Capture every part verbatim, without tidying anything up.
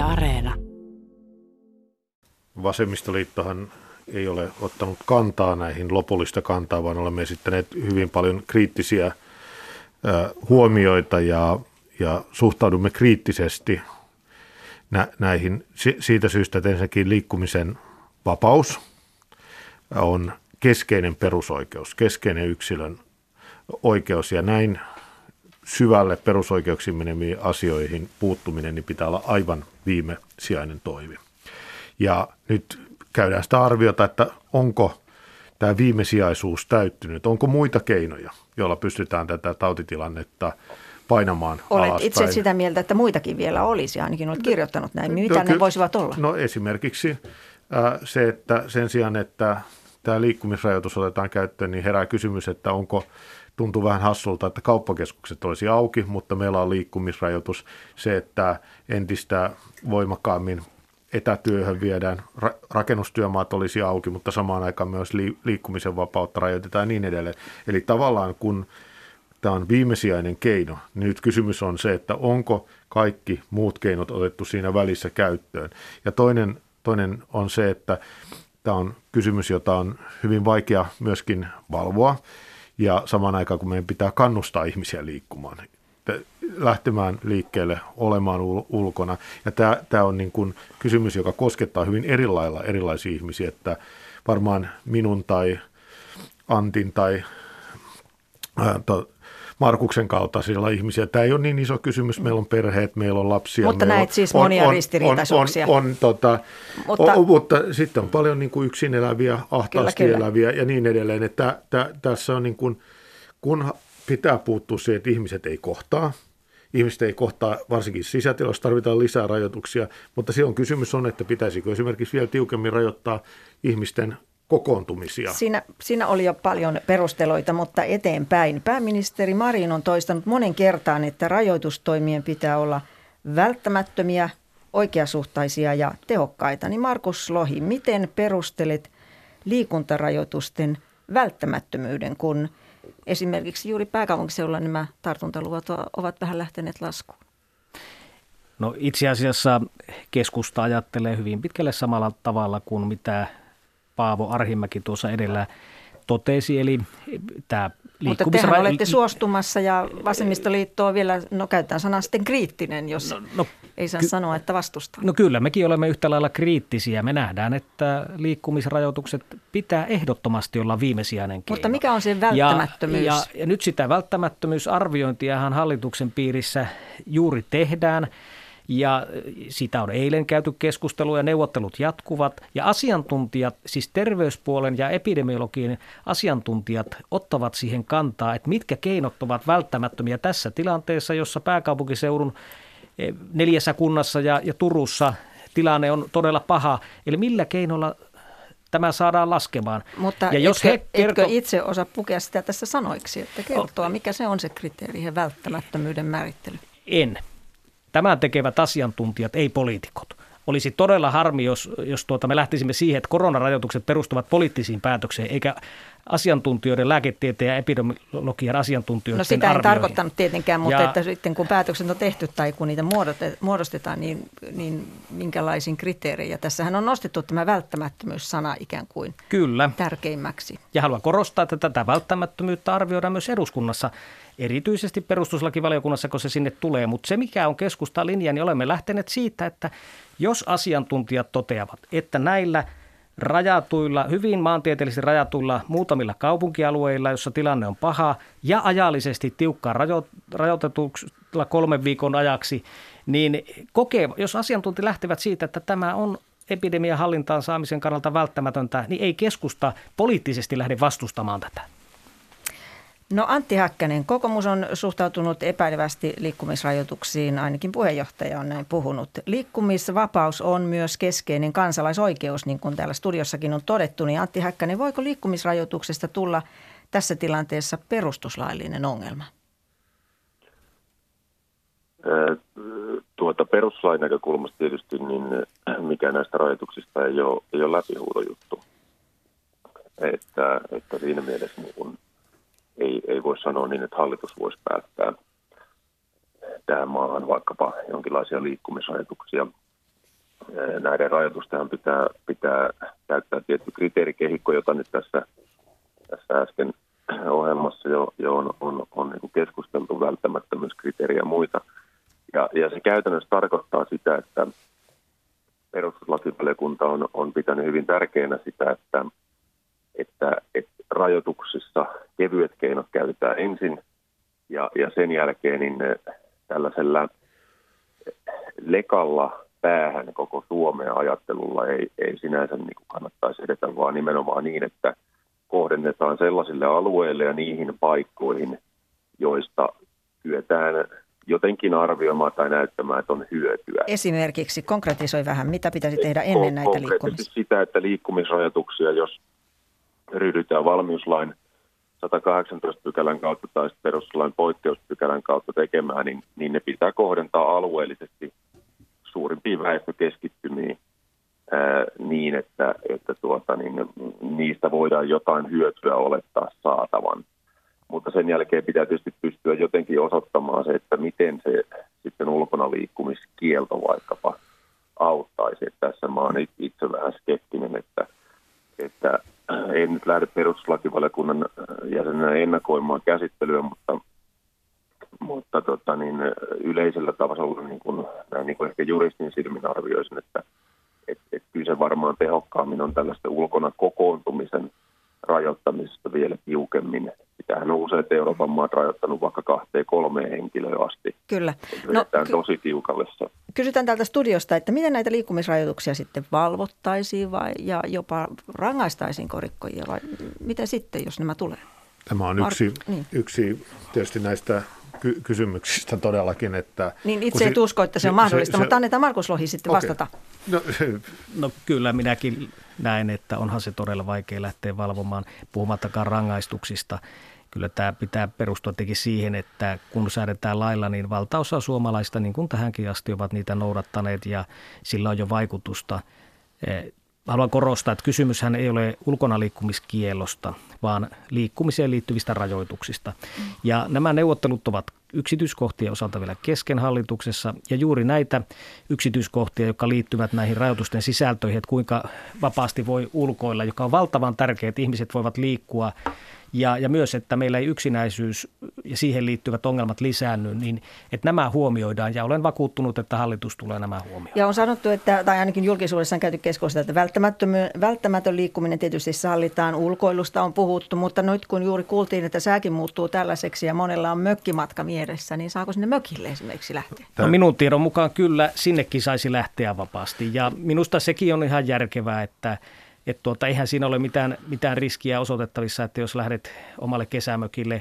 Areena. Vasemmistoliittohan ei ole ottanut kantaa näihin, lopullista kantaa, vaan olemme esittäneet hyvin paljon kriittisiä ö, huomioita ja, ja suhtaudumme kriittisesti nä, näihin siitä syystä, että ensinnäkin liikkumisen vapaus on keskeinen perusoikeus, keskeinen yksilön oikeus, ja näin syvälle perusoikeuksiin meneviin asioihin puuttuminen niin pitää olla aivan viimesijainen toive. Ja nyt käydään sitä arviota, että onko tämä viimesijaisuus täyttynyt, onko muita keinoja, joilla pystytään tätä tautitilannetta painamaan Olet alaspäin. itse sitä mieltä, että muitakin vielä olisi, ainakin olet kirjoittanut näin. Mitä no, ne voisivat olla? No esimerkiksi äh, se, että sen sijaan, että tämä liikkumisrajoitus otetaan käyttöön, niin herää kysymys, että onko, tuntuu vähän hassulta, että kauppakeskukset olisi auki, mutta meillä on liikkumisrajoitus. Se, että entistä voimakkaammin etätyöhön viedään, rakennustyömaat olisi auki, mutta samaan aikaan myös liikkumisen vapautta rajoitetaan ja niin edelleen. Eli tavallaan kun tämä on viimesijainen keino, niin nyt kysymys on se, että onko kaikki muut keinot otettu siinä välissä käyttöön. Ja toinen, toinen on se, että tämä on kysymys, jota on hyvin vaikea myöskin valvoa, ja samaan aikaan kun meidän pitää kannustaa ihmisiä liikkumaan, lähtemään liikkeelle, olemaan ulkona. Ja tämä, tämä on niin kuin kysymys, joka koskettaa hyvin eri lailla erilaisia ihmisiä, että varmaan minun tai Antin tai ää, to, Markuksen kaltaisilla ihmisiä. Tämä ei ole niin iso kysymys. Meillä on perheet, meillä on lapsia. Mutta näet siis monia on, ristiriitaisuuksia. On, on, on, tota, mutta, on, mutta sitten on paljon niin kuin yksin eläviä, ahtaasti kyllä, eläviä ja niin edelleen. Että tä, tässä on niin kuin, kun pitää puuttua siihen, että ihmiset ei kohtaa. Ihmiset ei kohtaa, varsinkin sisätiloissa tarvitaan lisää rajoituksia, mutta silloin kysymys on, että pitäisikö esimerkiksi vielä tiukemmin rajoittaa ihmisten kokoontumisia. Siinä, siinä oli jo paljon perusteluita, mutta eteenpäin. Pääministeri Marin on toistanut monen kertaan, että rajoitustoimien pitää olla välttämättömiä, oikeasuhtaisia ja tehokkaita. Niin Markus Lohi, miten perustelet liikuntarajoitusten välttämättömyyden, kun esimerkiksi juuri pääkaupunkiseudulla nämä tartuntaluvut ovat vähän lähteneet laskuun? No itse asiassa keskusta ajattelee hyvin pitkälle samalla tavalla kuin mitä Paavo Arhimäki tuossa edellä totesi, eli tämä liikkumisra- Mutta tehän olette suostumassa ja vasemmistoliitto on vielä, no käytetään sanaa sitten kriittinen, jos no, no, ei saa ky- sanoa, että vastustaa. No kyllä, mekin olemme yhtä lailla kriittisiä. Me nähdään, että liikkumisrajoitukset pitää ehdottomasti olla viimesijainen keino. Mutta mikä on se välttämättömyys? Ja, ja, ja nyt sitä välttämättömyysarviointiahan hallituksen piirissä juuri tehdään. Ja sitä on eilen käyty keskustelua ja neuvottelut jatkuvat. Ja asiantuntijat, siis terveyspuolen ja epidemiologien asiantuntijat ottavat siihen kantaa, että mitkä keinot ovat välttämättömiä tässä tilanteessa, jossa pääkaupunkiseudun neljässä kunnassa ja, ja Turussa tilanne on todella paha. Eli millä keinolla tämä saadaan laskemaan. Mutta ja jos etkö, he kerto... etkö itse osaa pukea sitä tässä sanoiksi, että kertoa, mikä se on se kriteeri ja välttämättömyyden määrittely? En. Tämän tekevät asiantuntijat, ei poliitikot. Olisi todella harmi, jos, jos tuota, me lähtisimme siihen, että koronarajoitukset perustuvat poliittisiin päätöksiin, eikä asiantuntijoiden, lääketieteen ja epidemiologian asiantuntijoiden No sitä arvioihin. En tarkoittanut tietenkään, mutta ja, että sitten kun päätökset on tehty tai kun niitä muodostetaan, niin, niin minkälaisiin kriteerejä. Tässähän on nostettu tämä välttämättömyys-sana ikään kuin kyllä. tärkeimmäksi. Ja haluan korostaa, että tätä välttämättömyyttä arvioidaan myös eduskunnassa. Erityisesti perustuslakivaliokunnassa, kun se sinne tulee. Mutta se, mikä on keskustan linja, niin olemme lähteneet siitä, että jos asiantuntijat toteavat, että näillä rajatuilla, hyvin maantieteellisesti rajatuilla muutamilla kaupunkialueilla, jossa tilanne on paha ja ajallisesti tiukkaan rajo, rajoitetulla kolmen viikon ajaksi, niin kokee, jos asiantuntijat lähtevät siitä, että tämä on epidemian hallintaan saamisen kannalta välttämätöntä, niin ei keskusta poliittisesti lähde vastustamaan tätä. No Antti Häkkänen, kokoomus on suhtautunut epäilevästi liikkumisrajoituksiin, ainakin puheenjohtaja on näin puhunut. Liikkumisvapaus on myös keskeinen kansalaisoikeus, niin kuin täällä studiossakin on todettu. Niin Antti Häkkänen, voiko liikkumisrajoituksesta tulla tässä tilanteessa perustuslaillinen ongelma? Tuota perustuslain näkökulmasta tietysti, niin mikä näistä rajoituksista ei ole, ei ole läpihuudojuttu. Että, että siinä mielessä niin kun Ei, ei voi sanoa niin, että hallitus voisi päättää tähän maahan vaikkapa jonkinlaisia liikkumisrajoituksia. näiden rajoitusten pitää, pitää käyttää tietty kriteerikehikko, jota nyt tässä, tässä äsken ohjelmassa jo, jo on, on, on niin kuin keskusteltu, välttämättömyyskriteeriä ja muita. Ja, ja se käytännössä tarkoittaa sitä, että perustuslakivaliokunta on, on pitänyt hyvin tärkeänä sitä, että, että, että rajoituksissa kevyet keinot käytetään ensin ja, ja sen jälkeen niin tällaisella lekalla päähän koko Suomen ajattelulla ei, ei sinänsä niin kuin kannattaisi edetä, vaan nimenomaan niin, että kohdennetaan sellaisille alueille ja niihin paikkoihin, joista kyetään jotenkin arvioimaan tai näyttämään, että on hyötyä. Esimerkiksi konkretisoi vähän, mitä pitäisi tehdä ennen näitä liikkumisia? Sitä, että liikkumisrajoituksia, jos ryhdytään valmiuslain sata kahdeksantoista pykälän kautta tai perustuslain poikkeuspykälän kautta tekemään, niin, niin ne pitää kohdentaa alueellisesti suurimpiin väestökeskittymiin ää, niin, että, että tuota, niin, niistä voidaan jotain hyötyä olettaa saatavan. Mutta sen jälkeen pitää tietysti pystyä jotenkin osoittamaan se, että miten se sitten ulkona liikkumiskielto vaikkapa auttaisi. Että tässä mä oon itse vähän skeptinen, että, että en nyt lähde perustuslakivaliokunnan jäsenenä ennakoimaan käsittelyä, mutta, mutta tota niin, yleisellä tasolla niin kuin, näin niin kuin ehkä juristin silmin arvioisin, että et, et kyllä se varmaan tehokkaammin on tällaista ulkona kokoontumisen rajoittamisesta vielä tiukemmin. Sitähän on useat Euroopan maat rajoittanut vaikka kahteen kolmeen henkilöön asti. Kyllä. No, ky- tosi tiukalle se. Kysytään täältä studiosta, että miten näitä liikkumisrajoituksia sitten valvottaisiin vai, ja jopa rangaistaisiin rikkojia vai miten sitten, jos nämä tulee? Tämä on yksi, Mar- niin. yksi tietysti näistä ky- kysymyksistä todellakin. Että niin itse et usko, että se on mahdollista, se, se, mutta annetaan Markus Lohi sitten okay. vastata. No, no kyllä minäkin näen, että onhan se todella vaikea lähteä valvomaan, puhumattakaan rangaistuksista. Kyllä tämä pitää perustua tietenkin siihen, että kun säädetään lailla, niin valtaosa suomalaista, niin kuin tähänkin asti, ovat niitä noudattaneet ja sillä on jo vaikutusta. Haluan korostaa, että kysymyshän ei ole ulkona liikkumiskiellosta, vaan liikkumiseen liittyvistä rajoituksista. Ja nämä neuvottelut ovat yksityiskohtien osalta vielä kesken hallituksessa ja juuri näitä yksityiskohtia, jotka liittyvät näihin rajoitusten sisältöihin, että kuinka vapaasti voi ulkoilla, joka on valtavan tärkeää, että ihmiset voivat liikkua. Ja, ja myös, että meillä ei yksinäisyys ja siihen liittyvät ongelmat lisäänny, niin että nämä huomioidaan ja olen vakuuttunut, että hallitus tulee nämä huomioon. Ja on sanottu, että, tai ainakin julkisuudessa on käyty keskustelua, että välttämätön liikkuminen tietysti sallitaan, ulkoilusta on puhuttu, mutta nyt kun juuri kuultiin, että sääkin muuttuu tällaiseksi ja monella on mökkimatka mielessä, niin saako sinne mökille esimerkiksi lähteä? No minun tiedon mukaan kyllä sinnekin saisi lähteä vapaasti ja minusta sekin on ihan järkevää, että Että tuota, eihän siinä ole mitään, mitään riskiä osoitettavissa, että jos lähdet omalle kesämökille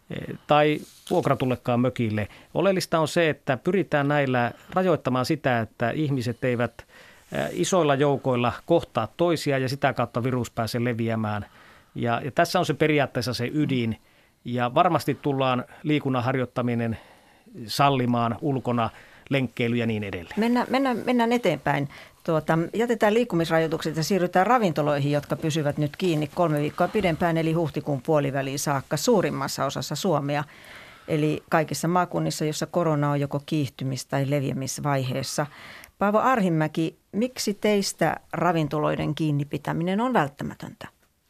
tai vuokratullekaan mökille. Oleellista on se, että pyritään näillä rajoittamaan sitä, että ihmiset eivät isoilla joukoilla kohtaa toisia ja sitä kautta virus pääsee leviämään. Ja, ja tässä on se periaatteessa se ydin ja varmasti tullaan liikunnan harjoittaminen sallimaan ulkona, lenkkeily ja niin edelleen. Mennään, mennään, mennään eteenpäin. Tuota, jätetään liikkumisrajoitukset ja siirrytään ravintoloihin, jotka pysyvät nyt kiinni kolme viikkoa pidempään, eli huhtikuun puoliväliin saakka suurimmassa osassa Suomea. Eli kaikissa maakunnissa, jossa korona on joko kiihtymis- tai leviämisvaiheessa. Paavo Arhimäki, miksi teistä ravintoloiden kiinni pitäminen on välttämätöntä?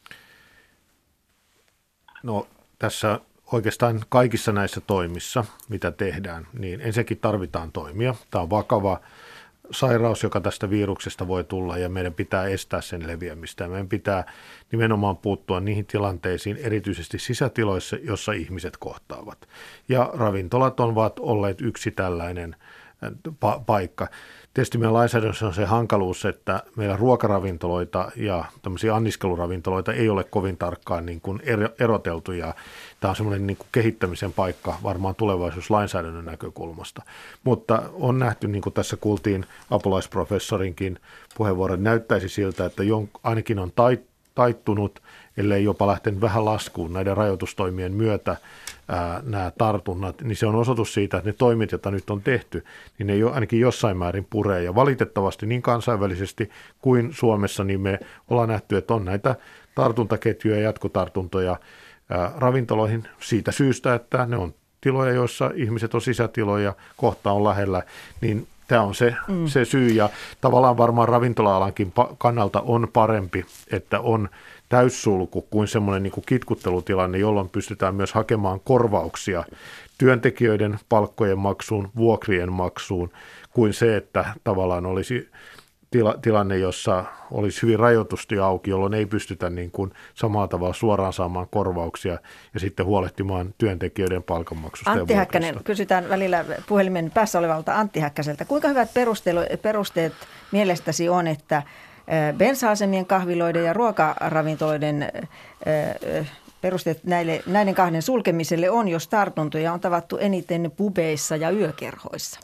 No tässä oikeastaan kaikissa näissä toimissa, mitä tehdään, niin ensinnäkin tarvitaan toimia. Tämä on vakava sairaus, joka tästä viruksesta voi tulla ja meidän pitää estää sen leviämistä. Meidän pitää nimenomaan puuttua niihin tilanteisiin, erityisesti sisätiloissa, jossa ihmiset kohtaavat. Ja ravintolat ovat olleet yksi tällainen pa- paikka. Tietysti meidän lainsäädännössä on se hankaluus, että meillä ruokaravintoloita ja tämmöisiä anniskeluravintoloita ei ole kovin tarkkaan niin kuin eroteltu ja tämä on semmoinen niin kuin kehittämisen paikka varmaan tulevaisuuslainsäädännön näkökulmasta. Mutta on nähty, niin kuin tässä kuultiin apulaisprofessorinkin puheenvuoron, näyttäisi siltä, että ainakin on taittunut, ellei jopa lähtenyt vähän laskuun näiden rajoitustoimien myötä ää, nämä tartunnat, niin se on osoitus siitä, että ne toimit, joita nyt on tehty, niin ne jo ainakin jossain määrin puree. Ja valitettavasti niin kansainvälisesti kuin Suomessa, niin me ollaan nähty, että on näitä tartuntaketjuja ja jatkotartuntoja ää, ravintoloihin siitä syystä, että ne on tiloja, joissa ihmiset on sisätiloja, kohta on lähellä, niin Tämä on se, mm. se syy ja tavallaan varmaan ravintola-alankin kannalta on parempi, että on täyssulku kuin semmoinen niin kuin kitkuttelutilanne, jolloin pystytään myös hakemaan korvauksia työntekijöiden palkkojen maksuun, vuokrien maksuun, kuin se, että tavallaan olisi tila, tilanne, jossa olisi hyvin rajoitusti auki, jolloin ei pystytä niin kuin samalla tavalla suoraan saamaan korvauksia ja sitten huolehtimaan työntekijöiden palkanmaksusta. Antti Häkkänen, kysytään välillä puhelimen päässä olevalta Antti Häkkäseltä. Kuinka hyvät perusteet mielestäsi on, että bensa-asemien, kahviloiden ja ruokaravintoloiden perusteet näille, näiden kahden sulkemiselle on, jos tartuntoja on tavattu eniten pubeissa ja yökerhoissa?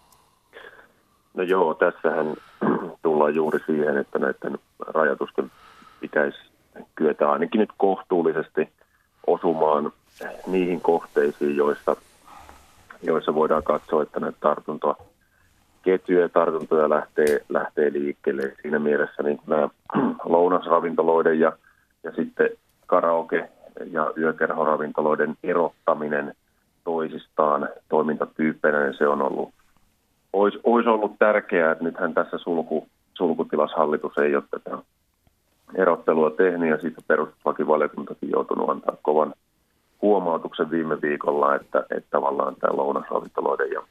No joo, tässähän tullaan juuri siihen, että näiden rajoitusten pitäisi kyetä ainakin nyt kohtuullisesti osumaan niihin kohteisiin, joissa, joissa voidaan katsoa, että näitä tartuntaketjuja ja tartuntoja lähtee, lähtee liikkeelle. Siinä mielessä niin nämä lounasravintoloiden ja, ja sitten karaoke- ja yökerhoravintoloiden erottaminen toisistaan toimintatyyppeinä, niin se on ollut Olisi, olisi ollut tärkeää, että nythän tässä sulku, sulkutilashallitus ei ole tätä erottelua tehnyt, ja siitä perustuslakivaliokuntakin joutunut antaa kovan huomautuksen viime viikolla, että, että tavallaan tämä lounasravintoloiden ja,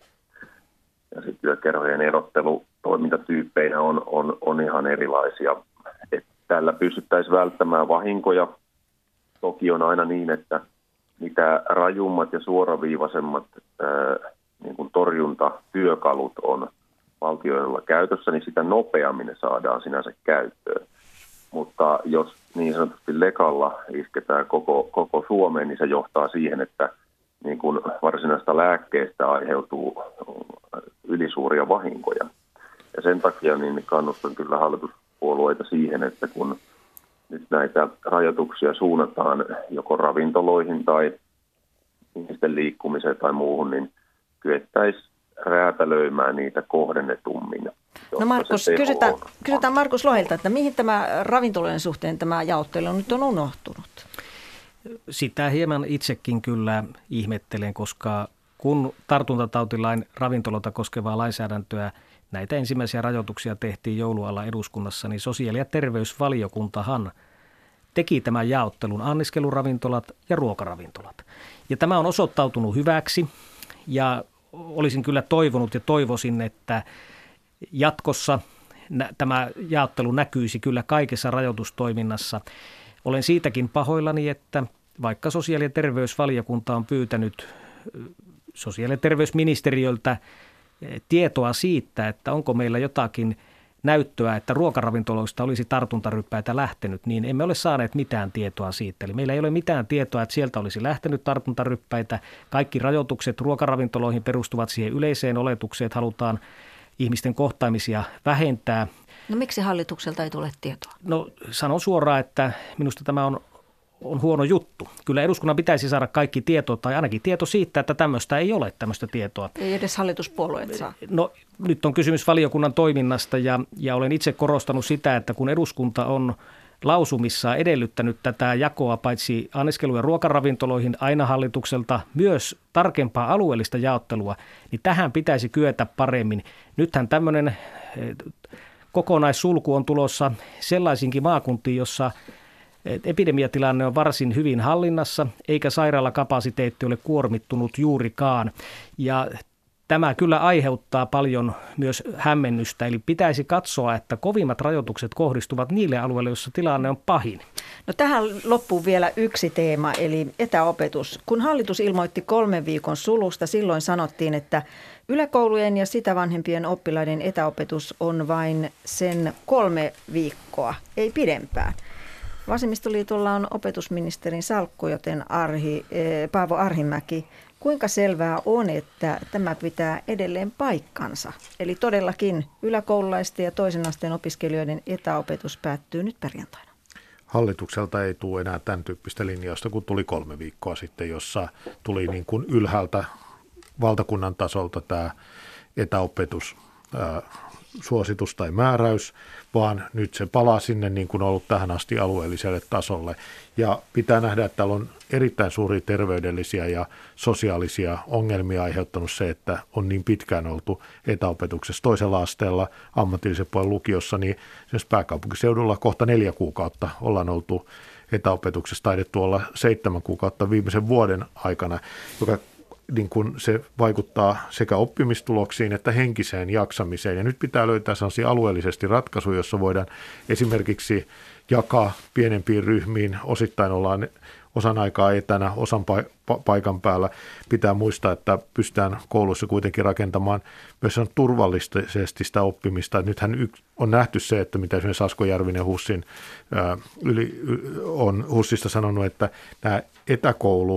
ja sitten työkerhojen erottelu toimintatyyppeinä on, on, on ihan erilaisia. Että tällä pystyttäisiin välttämään vahinkoja. Toki on aina niin, että mitä rajummat ja suoraviivaisemmat ää, niin kuin torjuntatyökalut on valtioilla käytössä, niin sitä nopeammin ne saadaan sinänsä käyttöön. Mutta jos niin sanotusti lekalla isketään koko, koko Suomeen, niin se johtaa siihen, että niin kuin varsinaista lääkkeestä aiheutuu ylisuuria vahinkoja. Ja sen takia niin kannustan kyllä hallituspuolueita siihen, että kun nyt näitä rajoituksia suunnataan joko ravintoloihin tai ihmisten liikkumiseen tai muuhun, niin kyettäisiin räätälöimään niitä kohdennetummin. No Markus, kysytään, kysytään Markus Lohilta, että mihin tämä ravintolojen suhteen tämä jaottelu nyt on unohtunut? Sitä hieman itsekin kyllä ihmettelen, koska kun tartuntatautilain ravintolota koskevaa lainsäädäntöä, näitä ensimmäisiä rajoituksia tehtiin joulualla eduskunnassa, niin sosiaali- ja terveysvaliokuntahan teki tämän jaottelun anniskeluravintolat ja ruokaravintolat. Ja tämä on osoittautunut hyväksi. Ja olisin kyllä toivonut ja toivoisin, että jatkossa nä- tämä jaottelu näkyisi kyllä kaikessa rajoitustoiminnassa. Olen siitäkin pahoillani, että vaikka sosiaali- ja terveysvaliokunta on pyytänyt sosiaali- ja terveysministeriöltä tietoa siitä, että onko meillä jotakin näyttöä, että ruokaravintoloista olisi tartuntaryppäitä lähtenyt, niin emme ole saaneet mitään tietoa siitä. Eli meillä ei ole mitään tietoa, että sieltä olisi lähtenyt tartuntaryppäitä. Kaikki rajoitukset ruokaravintoloihin perustuvat siihen yleiseen oletukseen, että halutaan ihmisten kohtaamisia vähentää. No miksi hallitukselta ei tule tietoa? No sanon suoraan, että minusta tämä on, on huono juttu. Kyllä eduskunnan pitäisi saada kaikki tieto tai ainakin tieto siitä, että tämmöistä ei ole tämmöistä tietoa. Ei edes hallituspuolueet saa. No nyt on kysymys valiokunnan toiminnasta ja, ja olen itse korostanut sitä, että kun eduskunta on lausumissa edellyttänyt tätä jakoa paitsi anniskelu- ja ruokaravintoloihin aina hallitukselta myös tarkempaa alueellista jaottelua, niin tähän pitäisi kyetä paremmin. Nythän tämmöinen kokonaissulku on tulossa sellaisinkin maakuntiin, jossa epidemiatilanne on varsin hyvin hallinnassa, eikä sairaalakapasiteetti ole kuormittunut juurikaan. Ja tämä kyllä aiheuttaa paljon myös hämmennystä, eli pitäisi katsoa, että kovimmat rajoitukset kohdistuvat niille alueille, joissa tilanne on pahin. No tähän loppuu vielä yksi teema, eli etäopetus. Kun hallitus ilmoitti kolmen viikon sulusta, silloin sanottiin, että yläkoulujen ja sitä vanhempien oppilaiden etäopetus on vain sen kolme viikkoa, ei pidempään. Vasemmistoliitolla on opetusministerin salkku, joten Arhi, Paavo Arhimäki, kuinka selvää on, että tämä pitää edelleen paikkansa? Eli todellakin yläkoululaisten ja toisen asteen opiskelijoiden etäopetus päättyy nyt perjantaina. Hallitukselta ei tule enää tämän tyyppistä linjausta, kun tuli kolme viikkoa sitten, jossa tuli niin kuin ylhäältä valtakunnan tasolta tämä etäopetus ää, suositus tai määräys, vaan nyt se palaa sinne niin kuin on ollut tähän asti alueelliselle tasolle. Ja pitää nähdä, että täällä on erittäin suuria terveydellisiä ja sosiaalisia ongelmia aiheuttanut se, että on niin pitkään oltu etäopetuksessa toisella asteella, ammatillisen puolen lukiossa, niin esimerkiksi pääkaupunkiseudulla kohta neljä kuukautta ollaan oltu etäopetuksessa, taidettu olla seitsemän kuukautta viimeisen vuoden aikana, joka niin kun se vaikuttaa sekä oppimistuloksiin että henkiseen jaksamiseen. Ja nyt pitää löytää sellaisia alueellisesti ratkaisuja, jossa voidaan esimerkiksi jakaa pienempiin ryhmiin. Osittain ollaan osan aikaa etänä, osan paikan päällä. Pitää muistaa, että pystytään koulussa kuitenkin rakentamaan myös turvallisesti sitä oppimista. Nythän on nähty se, että mitä esimerkiksi Asko Järvinen Hussin, ää, yli, on Hussista sanonut, että nämä etäkoulu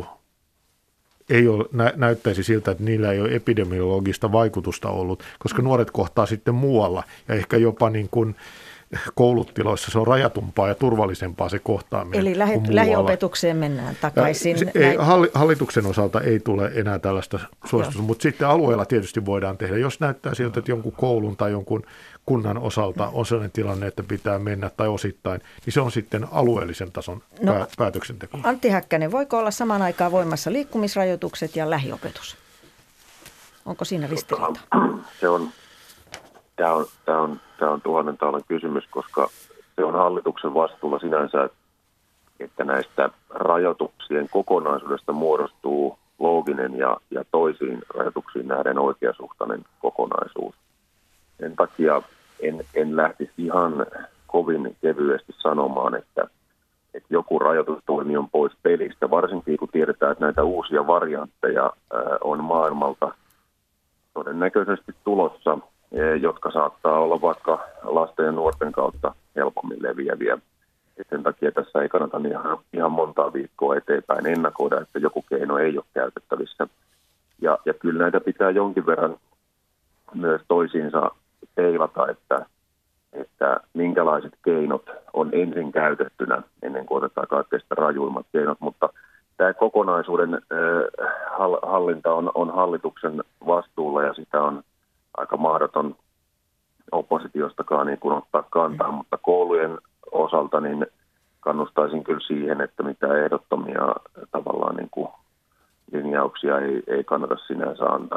ei ole, nä, näyttäisi siltä, että niillä ei ole epidemiologista vaikutusta ollut, koska nuoret kohtaa sitten muualla ja ehkä jopa niin kuin koulutiloissa se on rajatumpaa ja turvallisempaa se kohtaaminen. Eli lähe, lähiopetukseen mennään takaisin. Se, ei, hallituksen osalta ei tule enää tällaista suositusta, mutta sitten alueella tietysti voidaan tehdä. Jos näyttää siltä, että jonkun koulun tai jonkun kunnan osalta on sellainen tilanne, että pitää mennä tai osittain, niin se on sitten alueellisen tason no, pää, päätöksenteko. Antti Häkkänen, voiko olla samaan aikaan voimassa liikkumisrajoitukset ja lähiopetus? Onko siinä ristiriita? Se on, tämä on, tämä on, tämä on tuhannen taalan kysymys, koska se on hallituksen vastuulla sinänsä, että näistä rajoituksien kokonaisuudesta muodostuu looginen ja, ja toisiin rajoituksiin nähden oikeasuhtainen kokonaisuus. Sen takia en, en lähtisi ihan kovin kevyesti sanomaan, että, että joku rajoitustoimi on pois pelistä, varsinkin kun tiedetään, että näitä uusia variantteja ää, on maailmalta todennäköisesti tulossa, jotka saattaa olla vaikka lasten ja nuorten kautta helpommin leviäviä. Et sen takia tässä ei kannata ihan, ihan montaa viikkoa eteenpäin ennakoida, että joku keino ei ole käytettävissä. Ja, ja kyllä näitä pitää jonkin verran myös toisiinsa peilata, että, että minkälaiset keinot on ensin käytettynä ennen kuin otetaan kaikkein rajuimmat keinot, mutta tämä kokonaisuuden äh, hallinta on, on hallituksen vastuulla ja sitä on aika mahdoton oppositiostakaan niin kuin ottaa kantaa, mutta koulujen osalta niin kannustaisin kyllä siihen, että mitä ehdottomia tavallaan niin kuin linjauksia ei, ei kannata sinänsä antaa.